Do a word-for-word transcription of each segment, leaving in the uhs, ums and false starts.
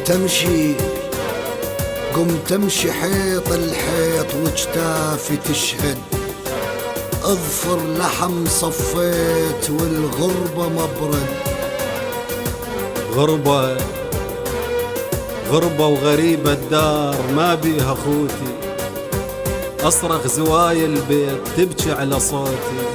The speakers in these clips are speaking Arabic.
تمشي قم تمشي حيط الحيط وجتافي تشهد، اظفر لحم صفيت والغربة مبرد. غربة غربة وغريبة الدار ما بيها خوتي، أصرخ زوايا البيت تبكي على صوتي.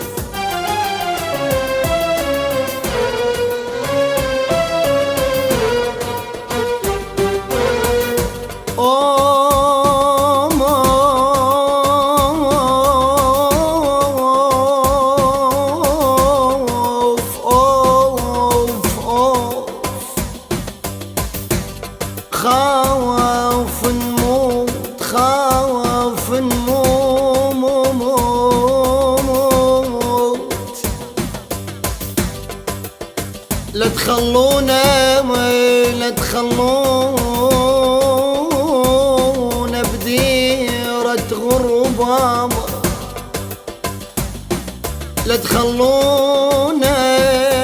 خاوف نموت خاوف نموت، لا تخلونا لا تخلونا بديرة غربة، لا تخلونا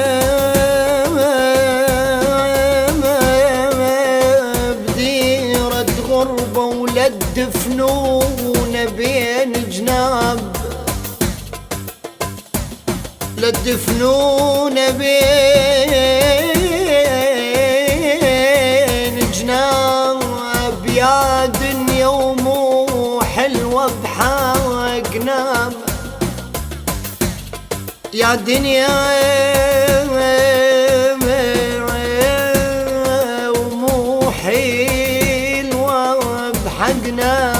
ولا تدفنونا بين جناب، لا تدفنونا بين جناب، يا دنيا ومو حلوة بحق نام، يا دنيا ومو حلوة حقنا،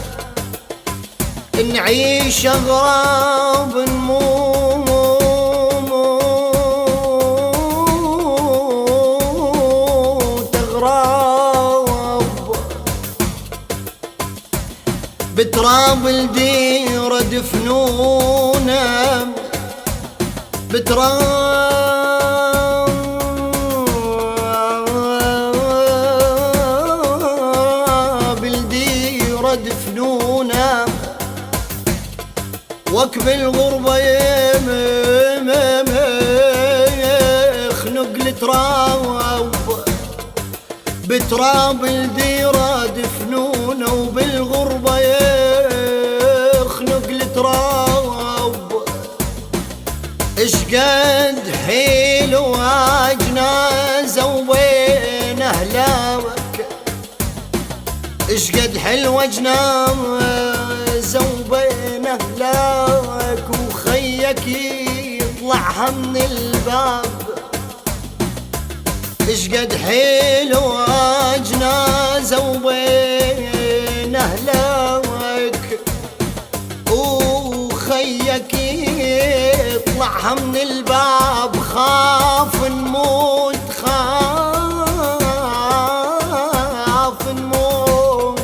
نعيش أغراب نموت أغراب، بتراب الديرة دفنونا، بتراب الديرة دفنونا، وكب الغربة يخنق التراب، بتراب الديرة دفنونا، وبالغربة يخنق التراب. اشقد حيلو جنازة وبين أهلاك، اشقد حلوة جنازة وبين أهلاك، وخيك يطلعها من الباب، اشقد حلوة جنازة وبين أهلاك، وخيك يطلعها من الباب، خاف نموت خاف نموت،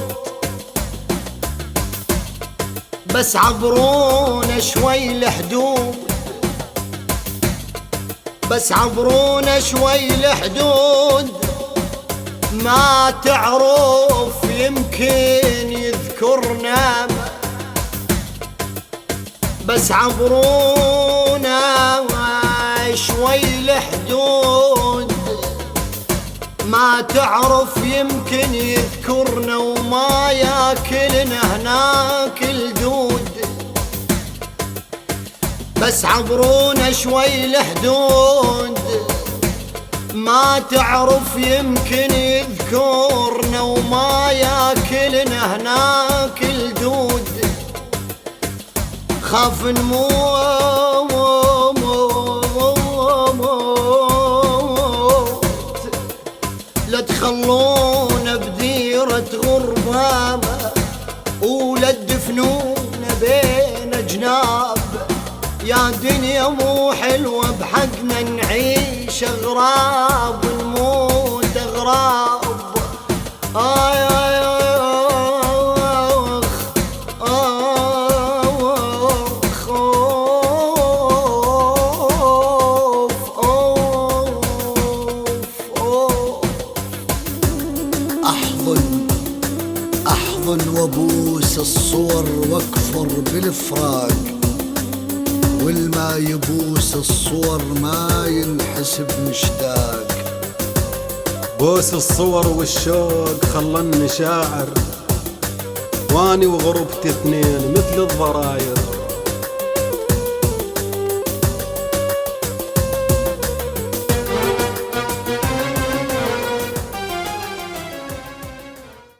بس عبرونا شوي الحدود، بس عبرونا شوي الحدود، ما تعرف يمكن يذكرنا، بس عبرونا شوي الحدود، ما تعرف يمكن يذكرنا، وما ياكلنا هناك الدود، بس عبرونا شوي الحدود، ما تعرف يمكن يذكرنا، وما ياكلنا هناك الدود. خاف نموت لا تخلونا بديرة غربة، ولا تدفنونا بين جناب، يا دنيا مو حلوة بحقنا، نعيش أغراب ونموت أغراب. آي آي آخ آخ أوف أوف أوف. أحضن أحضن وابوس الصور واكفر بالفراق، والما يبوس الصور ما ينحسب مشتاق. بوس الصور والشوق خلني شاعر، واني وغربتي اثنين مثل الضراير.